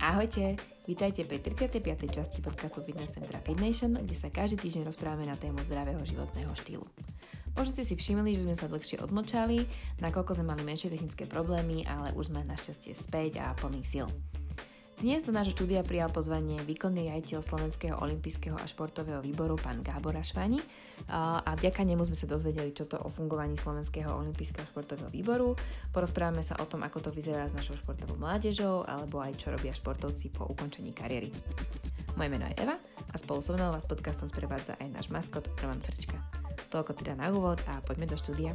Ahojte, vítajte pri 35. časti podcastu Fitness Centra FitNation, kde sa každý týždeň rozprávame na tému zdravého životného štýlu. Možno ste si všimli, že sme sa dlhšie odmlčali, nakoľko sme mali menšie technické problémy, ale už sme našťastie späť a plný síl. Dnes do nášho štúdia prijal pozvanie výkonný riaditeľ Slovenského olympijského a športového výboru pán Gábor Ašváni a vďaka nemu sme sa dozvedeli čo to o fungovaní Slovenského olympijského a športového výboru. Porozprávame sa o tom, ako to vyzerá s našou športovou mládežou alebo aj čo robia športovci po ukončení kariéry. Moje meno je Eva a spolu so mnou vás podcastom sprevádza aj náš maskot Roman Frčka. Toľko teda na úvod a poďme do štúdia.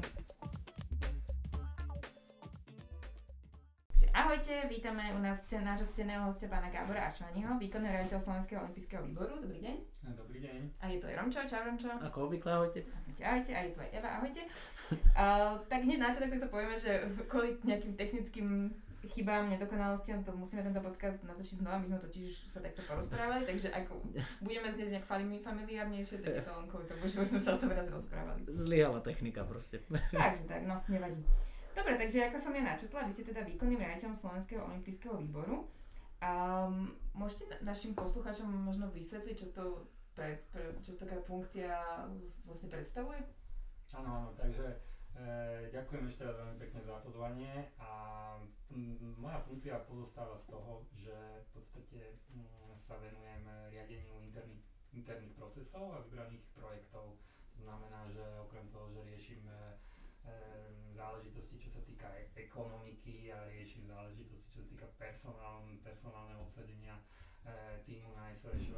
Ahojte, vítame u nás nášho cteného hostia pána Gábora Ašvániho, výkonného riaditeľa Slovenského olympijského výboru. Dobrý deň. Dobrý deň. A je to aj Romčo, čau Romčo. Ako obvykle, ahojte. Ahojte, a je tu aj Eva, ahojte. Tak hneď na začiatok to povieme, že kvôli nejakým technickým chybám, nedokonalostiam, to musíme tento podcast natočiť znova, my sme totiž už sa takto porozprávali, takže ako budeme znieť nejak familiárnejšie, tak je to len kvôli tomu, že už sme sa o tom raz rozprávali. Zlyhala technika proste. Takže tak, no, nevadí. Dobre, takže ako som ja načetla, vy ste teda výkonným riaditeľom Slovenského olympijského výboru. Môžete našim poslucháčom možno vysvetliť, čo taká funkcia vlastne predstavuje? Áno, takže ďakujem ešte raz veľmi pekne za pozvanie a moja funkcia pozostáva z toho, že v podstate sa venujem riadeniu interných procesov a vybraných projektov. To znamená, že okrem toho, že riešim záležitosti, čo sa týka ekonomiky a riešim záležitosti, čo sa týka personálneho obsadenia týmu na SOŠV,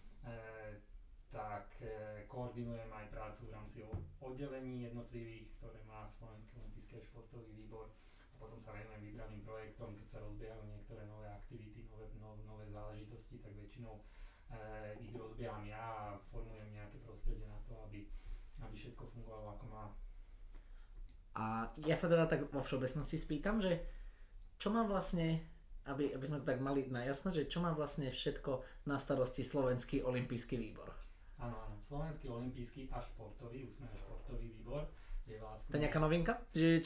tak koordinujem aj prácu v rámci oddelení jednotlivých, ktoré má Slovenský olympijský a športový výbor, a potom sa venujem vybraným projektom, keď sa rozbiehajú niektoré nové aktivity, nové záležitosti, tak väčšinou ich rozbieham ja a formujem nejaké prostredie na to, aby všetko fungovalo ako má. A ja sa teda tak vo všeobecnosti spýtam, že čo má vlastne, aby sme tak mali najasno, že čo má vlastne všetko na starosti Slovenský olympijský výbor? Áno, Slovenský olympijský a športový, už sme športový výbor, je vlastne... To je nejaká novinka? Je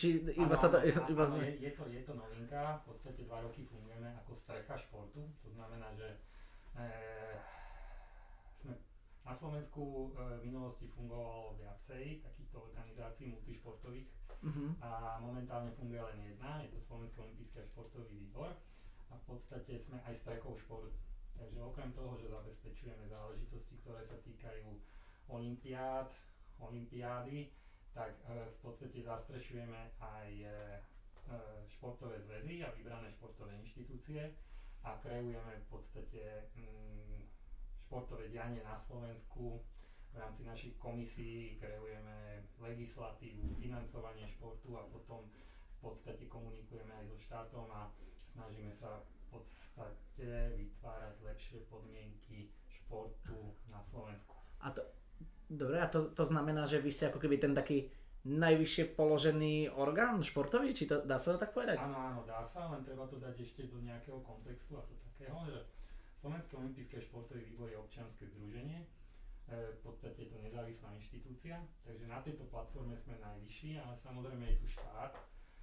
to novinka, v podstate 2 roky fungujeme ako strecha športu, to znamená, že sme na Slovensku v minulosti fungovalo viacej takýchto organizácií multišportových a momentálne funguje len jedna, je to Slovenský olympijský a športový výbor a v podstate sme aj strechou športu. Takže okrem toho, že zabezpečujeme záležitosti, ktoré sa týkajú olympiády, tak v podstate zastrešujeme aj športové zväzy a vybrané športové inštitúcie a kreujeme v podstate športové dianie na Slovensku. V rámci našich komisí kreujeme legislatívu, financovanie športu a potom v podstate komunikujeme aj so štátom a snažíme sa v podstate vytvárať lepšie podmienky športu na Slovensku. Dobre, a to znamená, že vy ste ako keby ten taký najvyššie položený orgán športový? Či to, dá sa to tak povedať? Áno, dá sa, len treba to dať ešte do nejakého kontextu a to takého, že Slovenský olympijský a športový výbor je občianske združenie. V podstate je to nezávislá inštitúcia, takže na tejto platforme sme najvyšší, ale samozrejme je tu štát.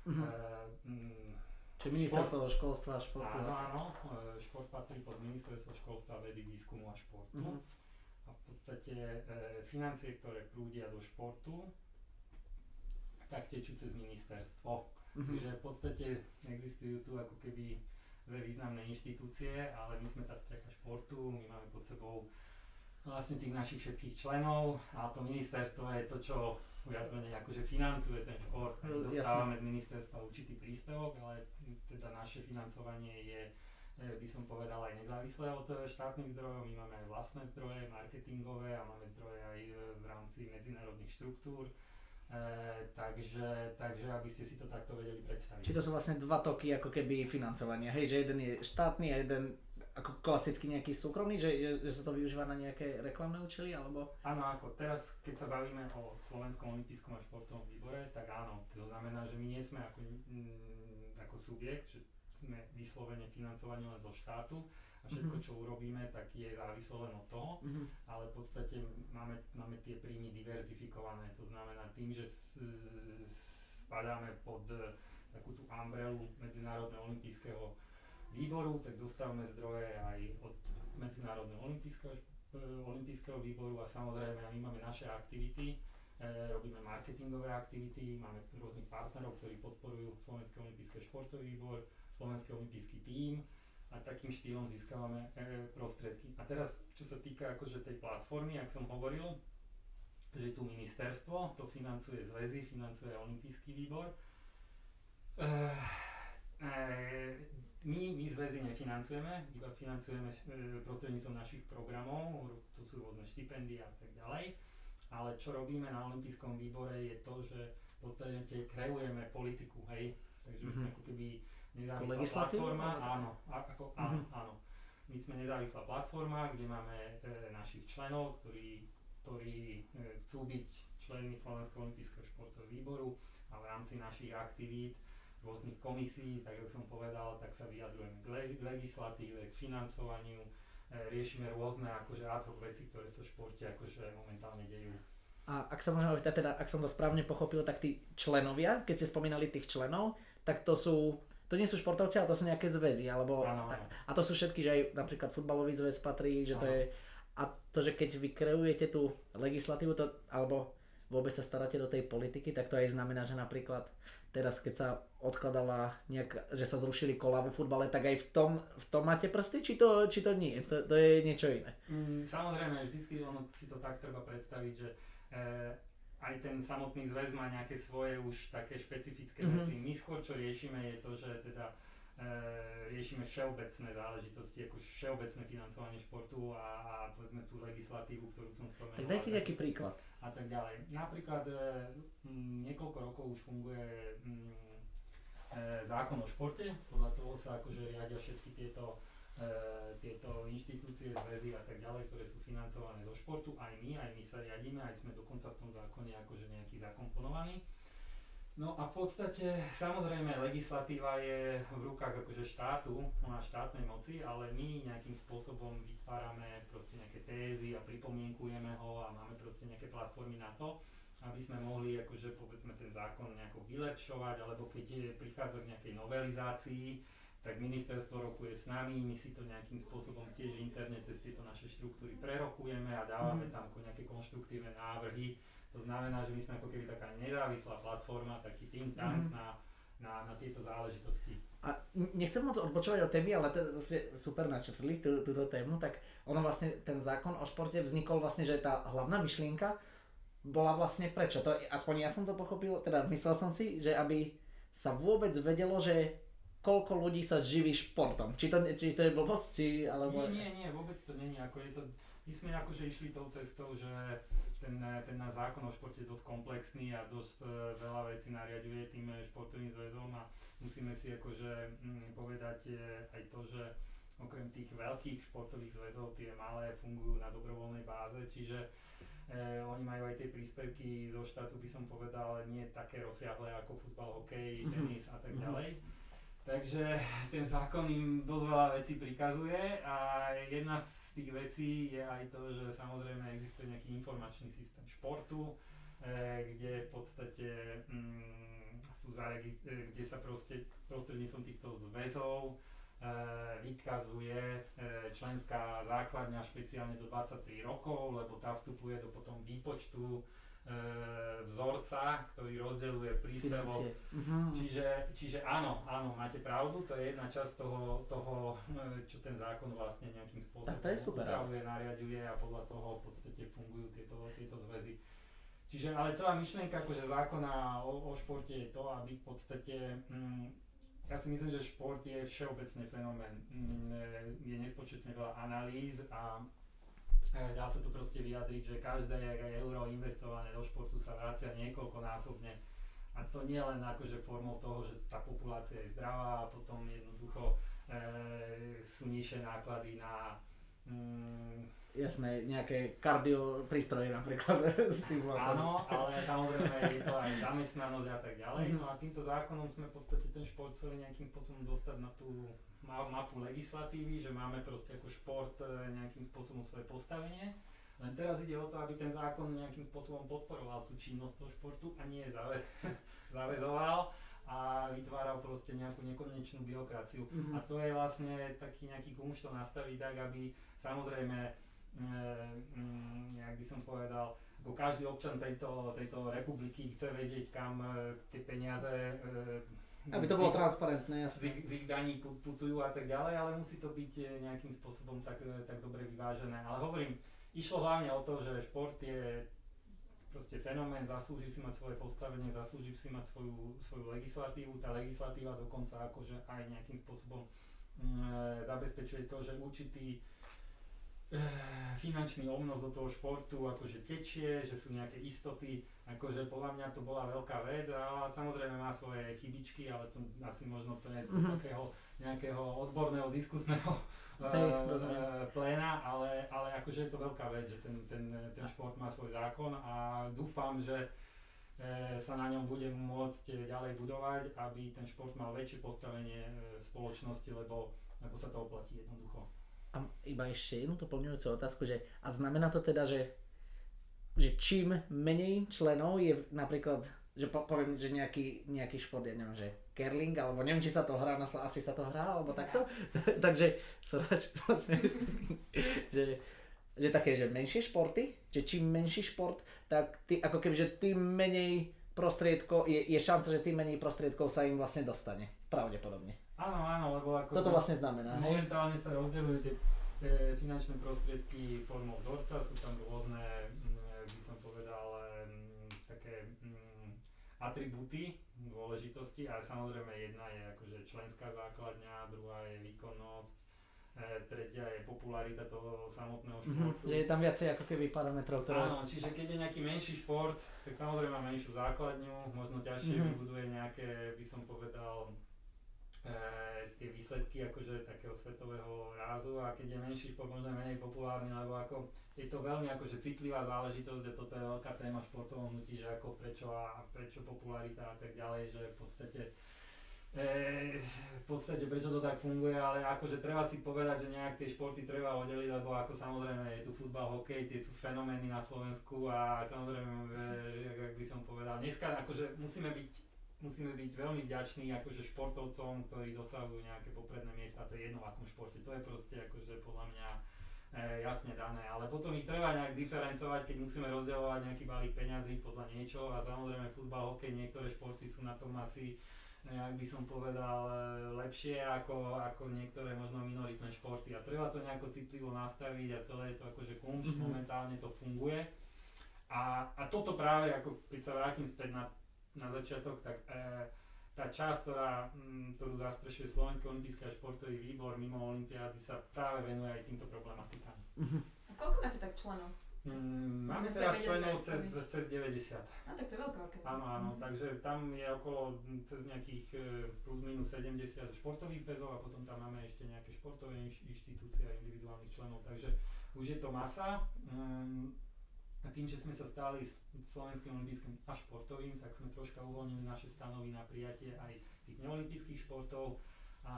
Čiže ministerstvo školstva a športu. Áno, šport patrí pod ministerstvo školstva, vedy, výskumu a športu. A v podstate financie, ktoré prúdia do športu, tak tečú cez ministerstvo. Takže v podstate existujú tu ako keby 2 významné inštitúcie, ale my sme tá strecha športu, my máme pod sebou vlastne tých našich všetkých členov a to ministerstvo je to, čo viac menej akože financuje ten šport. Dostávame z ministerstva určitý príspevok, ale teda naše financovanie je, by som povedal, aj nezávislé od štátnych zdrojov. My máme aj vlastné zdroje, marketingové a máme zdroje aj v rámci medzinárodných štruktúr. Takže aby ste si to takto vedeli predstaviť. Či to sú vlastne 2 toky ako keby financovania, hej, že jeden je štátny a jeden ako klasicky nejaký súkromný, že sa to využíva na nejaké reklamné účely, alebo? Áno, ako teraz, keď sa bavíme o Slovenskom olympijskom a športovom výbore, tak áno, to znamená, že my nie sme ako subjekt, že sme vyslovene financovaní len zo štátu a všetko, čo urobíme, tak je závislé len od toho, ale v podstate máme tie príjmy diverzifikované, to znamená tým, že spadáme pod takú tú umbrelu Medzinárodného olympijského výboru, tak dostávame zdroje aj od Medzinárodného olympijského výboru a samozrejme my máme naše aktivity, robíme marketingové aktivity, máme rôznych partnerov, ktorí podporujú Slovenský olympijský športový výbor, Slovenský olympijský tím a takým štýlom získavame prostriedky. A teraz, čo sa týka akože tej platformy, ak som hovoril, že tu ministerstvo, to financuje zväzy, financuje olympijský výbor. My zväzy nefinancujeme, iba financujeme prostredníctvom našich programov, to sú rôzne štipendia a tak ďalej. Ale čo robíme na olympijskom výbore je to, že v podstate kreujeme politiku, hej. Takže my sme ako keby nezávislá platforma, áno. My sme nezávislá platforma, kde máme našich členov, ktorí chcú byť členmi Slovenského olympijského športového výboru a v rámci našich aktivít rôznych komisí, tak ako som povedal, tak sa vyjadrujeme k legislatíve, k financovaniu, riešime rôzne akože ad hoc veci, ktoré sa v športe akože momentálne dejú. A ak sa môžem opýtať, teda, ak som to správne pochopil, tak tí členovia, keď ste spomínali tých členov, tak to nie sú športovci, ale to sú nejaké zväzy, alebo tak. A to sú všetky, že aj napríklad futbalový zväz patrí, že to je, a to, že keď vy kreujete tú legislatívu, alebo vôbec sa staráte do tej politiky, tak to aj znamená, že napríklad teraz, keď sa odkladala že sa zrušili kolá vo futbale, tak aj v tom máte prsty, či to nie? To je niečo iné. Samozrejme, vždycky si to tak treba predstaviť, že aj ten samotný zväz má nejaké svoje už také špecifické veci. My skôr, čo riešime, je to, že teda riešime všeobecné záležitosti, ako všeobecné financovanie športu a povedzme tú legislatívu, ktorú som spomenul. Tak dajte nejaký príklad. A tak ďalej. Napríklad niekoľko rokov už funguje zákon o športe, podľa toho sa akože riadia všetky tieto inštitúcie, zväzy a tak ďalej, ktoré sú financované zo športu, aj my sa riadíme, aj sme dokonca v tom zákone akože nejaký zakomponovaní. No a v podstate, samozrejme, legislatíva je v rukách akože štátu, má štátnej moci, ale my nejakým spôsobom vytvárame proste nejaké tézy a pripomienkujeme ho a máme proste nejaké platformy na to, aby sme mohli akože povedzme ten zákon nejako vylepšovať, alebo keď prichádza k nejakej novelizácii, tak ministerstvo rokuje s nami, my si to nejakým spôsobom tiež interne cez tieto naše štruktúry prerokujeme a dávame tam ako nejaké konštruktívne návrhy. To znamená, že my sme ako keby taká nezávislá platforma, taký think tank na tieto záležitosti. A nechcem moc odbočovať od témy, ale to vlastne super načrtli túto tému, tak ono vlastne, ten zákon o športe vznikol vlastne, že tá hlavná myšlienka bola vlastne prečo? To, aspoň ja som to pochopil, teda myslel som si, že aby sa vôbec vedelo, že koľko ľudí sa živí športom. Či to je blbosť, alebo... Nie, vôbec to nie je. My sme akože išli tou cestou, že ten náš zákon o športe je dosť komplexný a dosť veľa vecí nariaďuje tým športovým zväzom a musíme si akože povedať aj to, že okrem tých veľkých športových zväzov tie malé fungujú na dobrovoľnej báze, čiže oni majú aj tie príspevky zo štátu, by som povedal, nie také rozsiahle ako futbal, hokej, tenis a tak ďalej. Takže ten zákon im dosť veľa vecí prikazuje a jedna z tých vecí je aj to, že samozrejme existuje nejaký informačný systém športu, kde v podstate kde sa proste prostredníctvom týchto zväzov vykazuje členská základňa špeciálne do 23 rokov, lebo tá vstupuje do potom výpočtu vzorca, ktorý rozdeľuje príspevok. Čiže áno, máte pravdu, to je jedna časť toho, čo ten zákon vlastne nejakým spôsobom upravuje, nariaďuje a podľa toho v podstate fungujú tieto zväzy. Čiže ale celá myšlienka akože zákona o športe je to, aby v podstate ja si myslím, že šport je všeobecný fenomén. Je nespočetne veľa analýz a dá sa to proste vyjadriť, že každé euro investované do športu sa vracia niekoľkonásobne. A to nie len akože formou toho, že tá populácia je zdravá a potom jednoducho sú nižšie náklady na jasné, nejaké kardio prístroje napríklad. Áno, ale samozrejme je to aj zamestnanosť a tak ďalej. No a týmto zákonom sme v podstate ten šport chceli nejakým spôsobom dostať na tú mapu legislatívy, že máme proste ako šport nejakým spôsobom svoje postavenie. Len teraz ide o to, aby ten zákon nejakým spôsobom podporoval tú činnosť toho športu a nie záväzoval. a vytváral proste nejakú nekonečnú byrokraciu. A to je vlastne taký nejaký kumš to nastaviť tak, aby samozrejme, jak by som povedal, ako každý občan tejto republiky chce vedieť, kam tie peniaze aby to bolo transparentné, jasne. Z ich daní putujú a tak ďalej, ale musí to byť nejakým spôsobom tak dobre vyvážené. Ale hovorím, išlo hlavne o to, že šport je proste fenomén, zaslúži si mať svoje postavenie, zaslúži si mať svoju legislatívu. Tá legislatíva dokonca akože aj nejakým spôsobom zabezpečuje to, že určitý finančný obnos do toho športu akože tečie, že sú nejaké istoty, akože podľa mňa to bola veľká vec a samozrejme má svoje chybičky, ale to asi možno to je takého nejakého odborného, diskusného pléna, ale akože je to veľká vec, že ten šport má svoj zákon a dúfam, že sa na ňom bude môcť ďalej budovať, aby ten šport mal väčšie postavenie v spoločnosti, lebo sa to oplatí jednoducho. A iba ešte jednu doplňujúcu otázku, že a znamená to teda, že čím menej členov je napríklad, že poviem, že nejaký šport, ja neviem, že curling, alebo neviem, či sa to hrá, asi sa to hrá, alebo takto, takže vlastne, že také, že menšie športy, že čím menší šport, tak ako keby, že tým menej prostriedkov, je šanca, že tým menej prostriedkov sa im vlastne dostane, pravdepodobne. Áno, lebo ako toto vlastne znamená, momentálne sa rozdeľujú tie finančné prostriedky formou vzorca, sú tam rôzne, by som povedal, také atribúty dôležitosti a samozrejme jedna je akože členská základňa, druhá je výkonnosť, tretia je popularita toho samotného športu. Že je tam viacej ako keby parametrov, ktoré... Áno, čiže keď je nejaký menší šport, tak samozrejme má menšiu základňu, možno ťažšie vybuduje nejaké, by som povedal, tie výsledky akože takého svetového rázu a keď je menší šport, možno je menej populárny, lebo ako je to veľmi akože citlivá záležitosť, že toto je veľká téma v športovom hnutí, že ako prečo popularita a tak ďalej, že v podstate prečo to tak funguje, ale akože treba si povedať, že nejak tie športy treba oddeliť, lebo ako samozrejme je tu futbal, hokej, tie sú fenomény na Slovensku a samozrejme, jak by som povedal, dneska akože musíme byť veľmi vďační akože športovcom, ktorí dosahujú nejaké popredné miesta, to je jedno v akom športe, to je proste akože podľa mňa jasne dané, ale potom ich treba nejak diferencovať, keď musíme rozdeľovať nejaký balík peňazí podľa niečo a samozrejme futbal, hokej, niektoré športy sú na tom asi, jak by som povedal, lepšie ako niektoré možno minoritné športy a treba to nejako citlivo nastaviť a celé je to akože kumš, momentálne to funguje a toto práve, ako keď sa vrátim späť na začiatok, tak tá časť, ktorú zastrešuje Slovenský olympijský a športový výbor mimo olympiády sa práve venuje aj týmto problematikám. A koľko máte tak členov? Máme teraz členov cez 90. No tak to je veľká organizácia. Áno, takže tam je okolo cez nejakých plus minus 70 športových zväzov a potom tam máme ešte nejaké športové inštitúcie a individuálnych členov, takže už je to masa. A tým, že sme sa stali Slovenským olympijským a športovým, tak sme troška uvoľnili naše stanovy na prijatie aj tých neolympijských športov a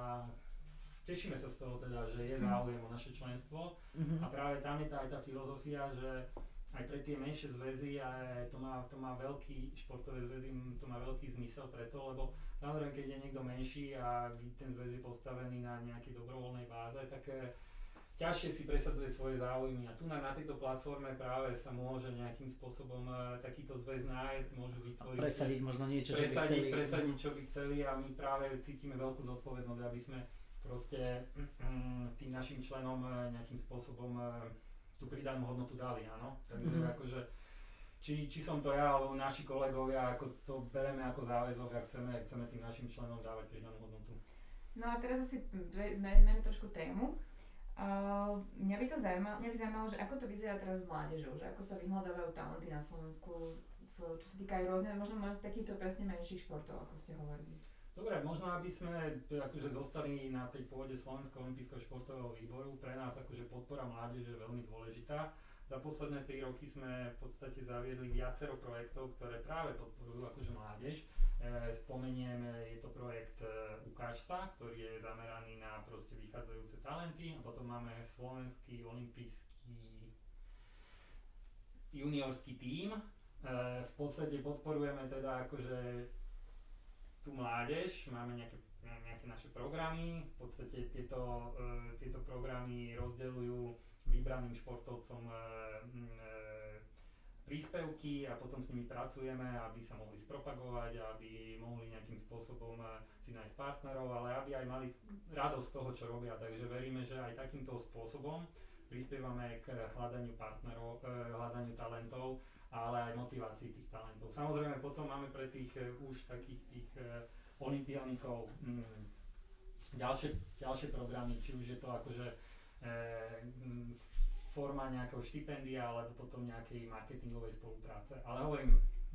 tešíme sa z toho teda, že je záujem o naše členstvo a práve tam je aj tá filozofia, že aj pre tie menšie zväzy to má veľký, športové zväzy, to má veľký zmysel preto, lebo samozrejme, keď je niekto menší a ten zväz je postavený na nejakej dobrovoľnej báze, tak ťažšie si presadzuje svoje záujmy a tu na tejto platforme práve sa môže nejakým spôsobom takýto zväz nájsť, môžu vytvoriť, presadiť možno niečo, čo by chceli. Presadiť, čo by chceli a my práve cítime veľkú zodpovednosť, aby sme proste tým našim členom nejakým spôsobom tú pridanú hodnotu dali, áno. Takže akože či som to ja alebo naši kolegovia, ako to bereme ako záväzok a chceme tým našim členom dávať pridanú hodnotu. No a teraz asi zmeníme trošku tému. Mňa by zaujímalo, že ako to vyzerá teraz s mládežou, že ako sa vyhľadávajú talenty na Slovensku, čo sa týka aj rôzne, možno takýchto presne menších športov, ako ste hovorili. Dobre, možno aby sme akože zostali na tej pôde Slovenského olympijského športového výboru, pre nás akože podpora mládeže je veľmi dôležitá. Za posledné 3 roky sme v podstate zaviedli viacero projektov, ktoré práve podporujú akože mládež. Spomeniem, je to projekt Ukáž sa, ktorý je zameraný na proste vychádzajúce talenty a potom máme Slovenský olympijský juniorský tím. V podstate podporujeme teda akože tú mládež, máme nejaké naše programy, v podstate tieto programy rozdeľujú vybraným športovcom príspevky a potom s nimi pracujeme, aby sa mohli spropagovať, aby mohli nejakým spôsobom si nájsť partnerov, ale aby aj mali radosť z toho, čo robia. Takže veríme, že aj takýmto spôsobom prispievame k hľadaniu partnerov, hľadaniu talentov, ale aj motivácii tých talentov. Samozrejme potom máme pre tých už takých tých olympionikov ďalšie programy, či už je to akože forma nejakého štipendia alebo potom nejakej marketingovej spolupráce. Ale hovorím,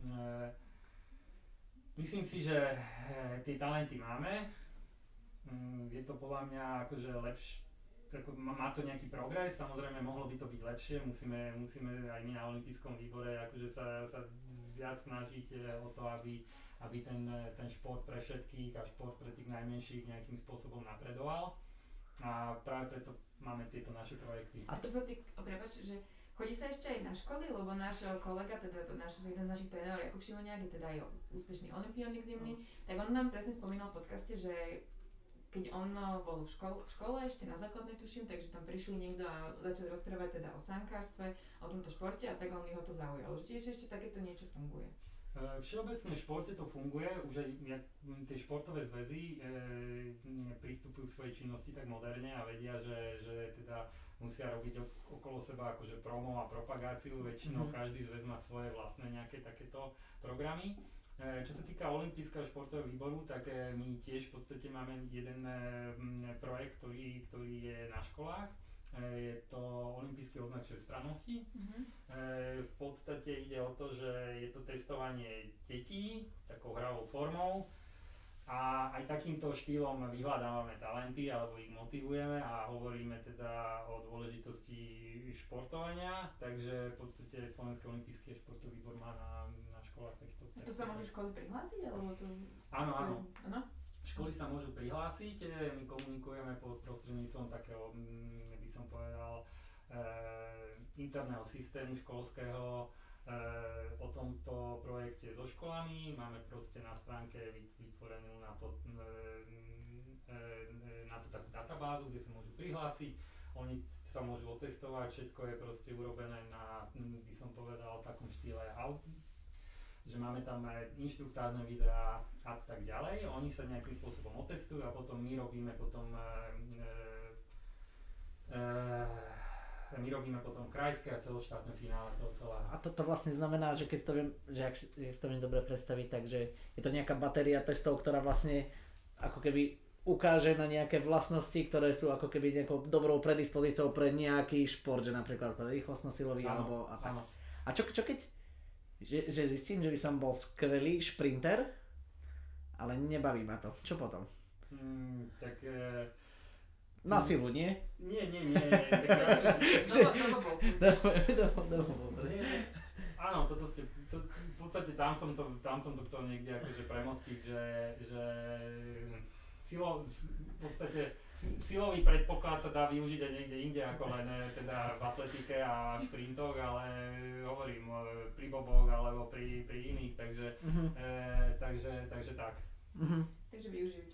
myslím si, že tie talenty máme. Je to podľa mňa akože lepšie, má to nejaký progres, samozrejme mohlo by to byť lepšie, musíme aj my na olympijskom výbore akože sa viac snažiť o to, aby ten šport pre všetkých a šport pre tých najmenších nejakým spôsobom napredoval. A práve preto máme tieto naše projekty. A čo sa prepáč, že chodí sa ešte aj na školy, lebo náš kolega, teda jeden z našich trénerov, Jakub Šimoniak, je teda aj úspešný olympionik zimný, tak on nám presne spomínal v podcaste, že keď on bol v škole ešte na základnej tuším, takže tam prišli niekto a začali rozprávať teda o sankárstve, o tomto športe a tak ho to zaujalo. Že tiež ešte takéto niečo funguje. Všeobecne v športe to funguje, už aj tie športové zväzy pristupujú k svojej činnosti tak moderne a vedia, že teda musia robiť okolo seba akože promo a propagáciu, väčšinou každý zväz má svoje vlastné nejaké takéto programy. Čo sa týka olympijského športového výboru, tak my tiež v podstate máme jeden projekt, ktorý je na školách. Je to olympijský odznak všestrannosti. V podstate ide o to, že je to testovanie detí takou hravou formou a aj takýmto štýlom vyhľadávame talenty alebo ich motivujeme a hovoríme teda o dôležitosti športovania, takže v podstate Slovenský olympijský športový výbor má na školách takto. A to sa môžu školy prihlásiť? Alebo to... Áno. Školy sa môžu prihlásiť, my komunikujeme prostredníctvom takého, by som povedal, interného systému školského o tomto projekte so školami. Máme proste na stránke vytvorenú na to takú databázu, kde sa môžu prihlásiť. Oni sa môžu otestovať, všetko je proste urobené na, by som povedal, takom štýle že máme tam inštruktárne videá a tak ďalej. Oni sa nejakým spôsobom otestujú a potom my robíme potom krajské a celoštátne finále toho celého. A toto vlastne znamená, že keď to viem, že ak si to viem dobre predstaviť, takže je to nejaká batéria testov, ktorá vlastne ako keby ukáže na nejaké vlastnosti, ktoré sú ako keby nejakou dobrou predispozíciou pre nejaký šport, že napríklad pre rýchlostno-silový alebo a tak. A čo keď že zistím, že by som bol skvelý šprinter, ale nebaví ma to. Čo potom? Na silu, nie? Nie. Áno, v podstate tam som to chcel niekde akože premostiť, že v podstate silový predpoklad sa dá využiť aj niekde inde ako len teda v atletike a šprintoch, ale hovorím pri boboch alebo pri iných, takže tak. Takže využijte.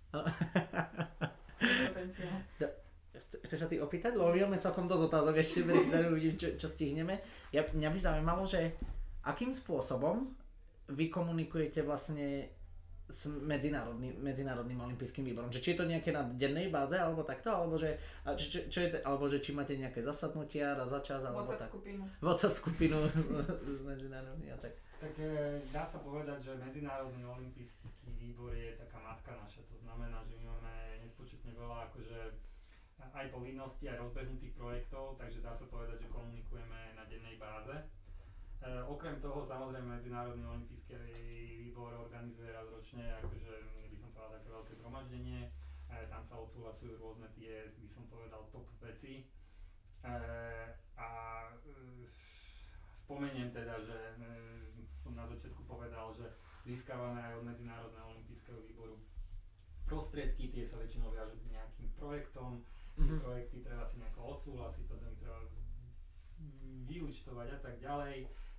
Chceš sa ty opýtať? Lebo máme celkom dosť otázok ešte, uvidím, čo stihneme. Mňa by zaujímalo, že akým spôsobom vy komunikujete vlastne s medzinárodným olympijským výborom. Či je to nejaké na dennej báze, alebo takto, alebo že či máte nejaké zasadnutia raz za čas, alebo WhatsApp tak. skupinu. WhatsApp skupinu s medzinárodným a tak. Tak dá sa povedať, že Medzinárodný olympijský výbor je taká matka naša. To znamená, že my máme nespočetne veľa akože aj povinností, aj rozbehnutých projektov, takže dá sa povedať, že komunikujeme na dennej báze. Okrem toho samozrejme Medzinárodný olympijský výbor organizuje raz ročne akože by som povedal také veľké zhromaždenie, tam sa odsúhlasujú rôzne tie, by som povedal, top veci a spomeniem teda, že som na začiatku povedal, že získavame aj od Medzinárodného olympijského výboru prostriedky, tie sa väčšinou viažú k nejakým projektom, projekty treba si nejako odsúhlasiť, potom treba vyúčtovať a tak ďalej.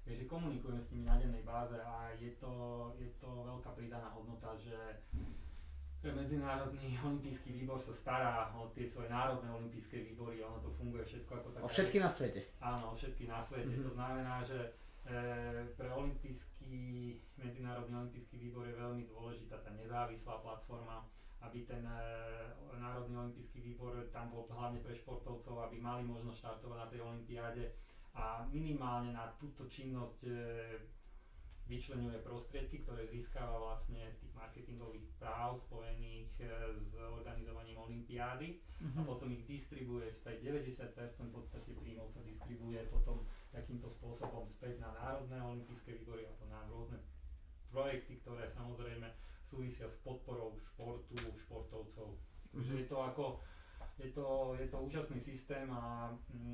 Takže komunikujem s nimi na dennej báze a je to veľká pridaná hodnota, že Medzinárodný olympijský výbor sa stará o tie svoje národné olympijské výbory, ono to funguje všetko ako také. O všetky na svete. Áno, o všetky na svete. To znamená, že pre Medzinárodný olympijský výbor je veľmi dôležitá tá nezávislá platforma, aby ten Národný olympijský výbor tam bol hlavne pre športovcov, aby mali možnosť štartovať na tej olympiáde a minimálne na túto činnosť vyčleňuje prostriedky, ktoré získava vlastne z tých marketingových práv spojených s organizovaním olympiády a potom ich distribuje späť. 90% v podstate príjmov sa distribuje potom takýmto spôsobom späť na národné olympijské výbory a na rôzne projekty, ktoré samozrejme súvisia s podporou športu, športovcov. Takže je to úžasný systém a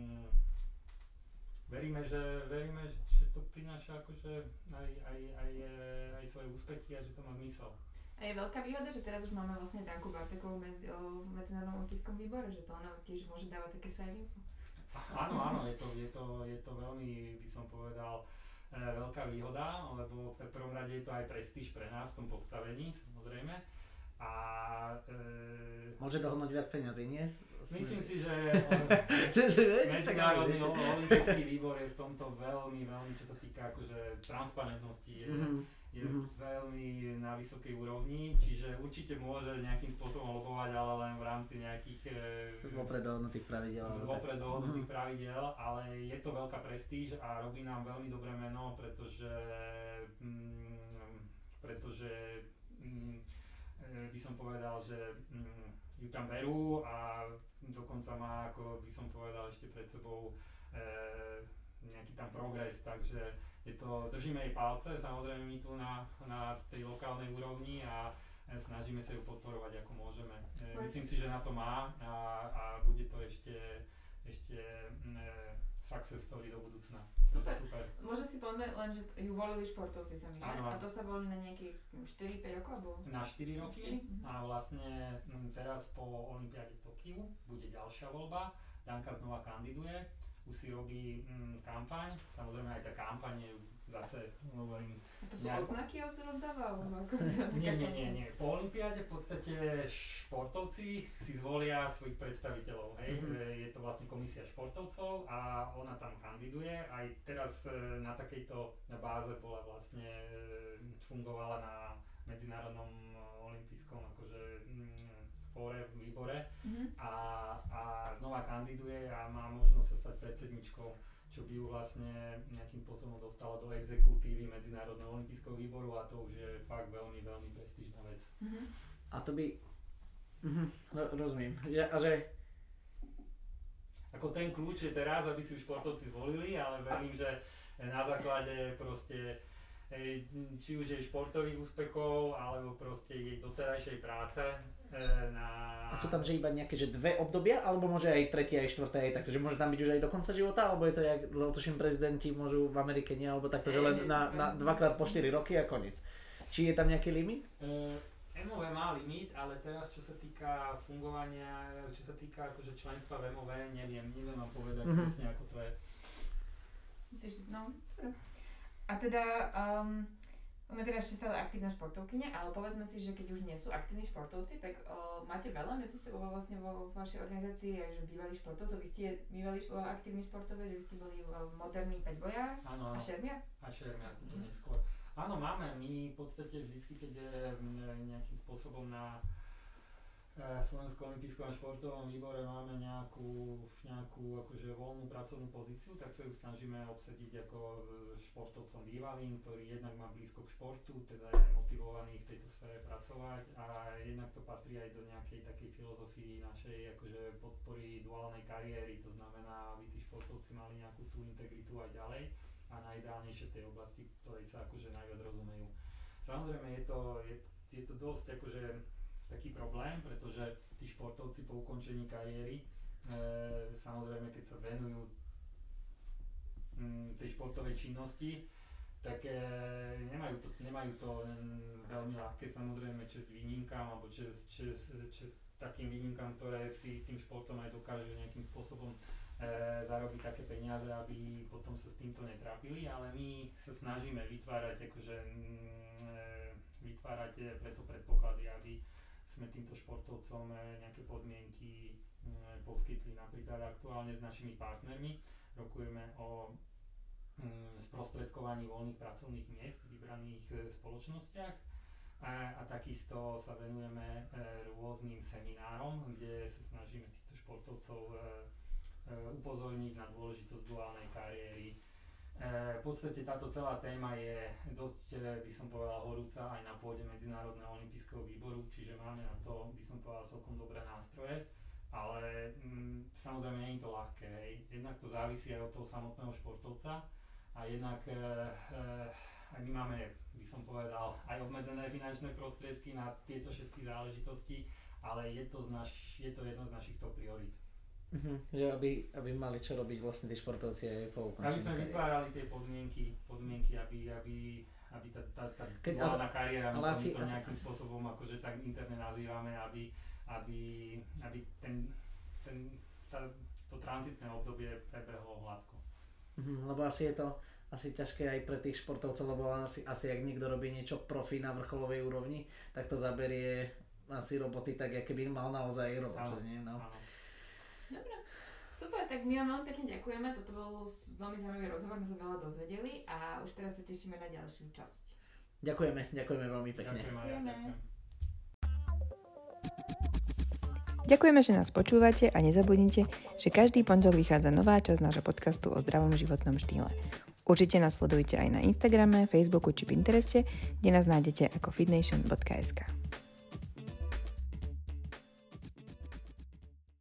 veríme, že to prináša akože aj svoje úspechy a že to má zmysel. A je veľká výhoda, že teraz už máme vlastne Danku Bartekovú v Medzinárodnom olympijskom výbore, že to ona tiež môže dávať také side info. Áno, je to veľmi, by som povedal, veľká výhoda, lebo v prvom rade je to aj prestíž pre nás v tom postavení, samozrejme. A môže dohodnúť viac peňazí, nie? Myslím si, že Medzinárodný olympijský výbor je v tomto veľmi, čo sa týka akože transparentnosti, je veľmi na vysokej úrovni, čiže určite môže nejakým spôsobom lobovať, ale len v rámci nejakých vopred dohodnutých pravidiel, ale je to veľká prestíž a robí nám veľmi dobré meno, pretože by som povedal, že ju tam berú a dokonca má, ako by som povedal, ešte pred sebou nejaký tam progres, takže držíme jej palce, samozrejme my tu na tej lokálnej úrovni a snažíme sa ju podporovať ako môžeme. Myslím si, že na to má a bude to ešte success story do budúcna. Super. Možno si povedať len, že ju volili športovci sami, že? A to sa volili na nejakých 4-5 rokov? Alebo? Na 4 roky a vlastne teraz po olympiáde v Tokiu bude ďalšia voľba. Danka znova kandiduje, už si robí kampaň, samozrejme aj tá kampaň je zase, hovorím... A to sú odznaky rozdáva? Nie. Po olympiáde v podstate športovci si zvolia svojich predstaviteľov, hej. Je to vlastne komisia športovcov a ona tam kandiduje. Aj teraz na takejto báze bola vlastne, fungovala na Medzinárodnom olympijskom akože fóre, v výbore a znova kandiduje a má možnosť sa stať predsedničkou, čo by ju vlastne nejakým spôsobom dostala do exekutívy Medzinárodného olympijského výboru a to už je fakt veľmi, veľmi prestížna vec. A to by... rozumiem. Ako ten kľúč je teraz, aby si ju športovci zvolili, ale verím, že na základe proste či už jej športových úspechov, alebo proste jej doterajšej práce A sú tam že iba nejaké že 2 obdobia, alebo môže aj tretie, aj štvrté, aj takto, že môže tam byť už aj do konca života, alebo je to jak, tuším, prezidenti môžu v Amerike nie, alebo takto, že len na 2x po 4 roky a koniec. Či je tam nejaký limit? MOV má limit, ale teraz čo sa týka fungovania, čo sa týka akože členstva v MOV, neviem vám povedať presne ako to je. Myslíš, no, a teda, ona teda ešte stále aktívna športovkyňa, ale povedzme si, že keď už nie sú aktívni športovci, tak máte veľa medzi sebou vlastne vo vašej organizácii aj že bývalí športovcov. Vy ste bývali aktívni športovec, že vy ste boli moderní päťbojár a šermiar? A šermiar, to neskôr. Áno, máme. My v podstate vždycky, keď je nejakým spôsobom na Slovenskom olympijskom a športovom výbore máme nejakú akože voľnú pracovnú pozíciu, tak sa ju snažíme obsadiť ako športovcom bývalým, ktorý jednak má blízko k športu, teda je motivovaný v tejto sfére pracovať a jednak to patrí aj do nejakej takej filozofii našej akože podpory duálnej kariéry, to znamená, aby tí športovci mali nejakú tú integritu aj ďalej a najideálnejšie tej oblasti, ktorej sa akože najviac rozumejú. Samozrejme je to dosť akože taký problém, pretože tí športovci po ukončení kariéry, samozrejme keď sa venujú tej športovej činnosti, tak nemajú to veľmi ľahké, samozrejme česť výnimkám alebo česť takým výnimkám, ktoré si tým športom aj dokážu nejakým spôsobom zarobiť také peniaze, aby potom sa s týmto netrápili, ale my sa snažíme vytvárať preto predpoklady, aby sme týmto športovcom nejaké podmienky poskytli. Napríklad aktuálne s našimi partnermi rokujeme o sprostredkovaní voľných pracovných miest v vybraných spoločnostiach a takisto sa venujeme rôznym seminárom, kde sa snažíme týchto športovcov upozorniť na dôležitosť duálnej kariéry. V podstate táto celá téma je dosť, by som povedal, horúca aj na pôde Medzinárodného olympijského výboru, čiže máme na to, by som povedal, celkom dobré nástroje, ale samozrejme nie je to ľahké. Jednak to závisí aj od toho samotného športovca a jednak aj my máme, by som povedal, aj obmedzené finančné prostriedky na tieto všetky záležitosti, ale je to jedno z našich top priorít. Že aby mali čo robiť vlastne tí športovci aj po ukončení. Aby sme vytvárali tie podmienky, aby tá duálna kariéra, my to nejakým spôsobom akože tak interne nazývame, aby to tranzitné obdobie prebehlo hladko. Lebo asi je to ťažké aj pre tých športovcov, lebo asi ak niekto robí niečo profi na vrcholovej úrovni, tak to zaberie asi roboty tak, keby mal naozaj robotu, nie? No. Dobre, super, tak my vám veľmi pekne ďakujeme, toto bol veľmi zaujímavý rozhovor, sme sa veľa dozvedeli a už teraz sa tešíme na ďalšiu časť. Ďakujeme veľmi pekne. Ďakujeme, že nás počúvate a nezabudnite, že každý pondelok vychádza nová časť nášho podcastu o zdravom životnom štýle. Určite nás sledujte aj na Instagrame, Facebooku či Pintereste, kde nás nájdete ako fitnation.sk.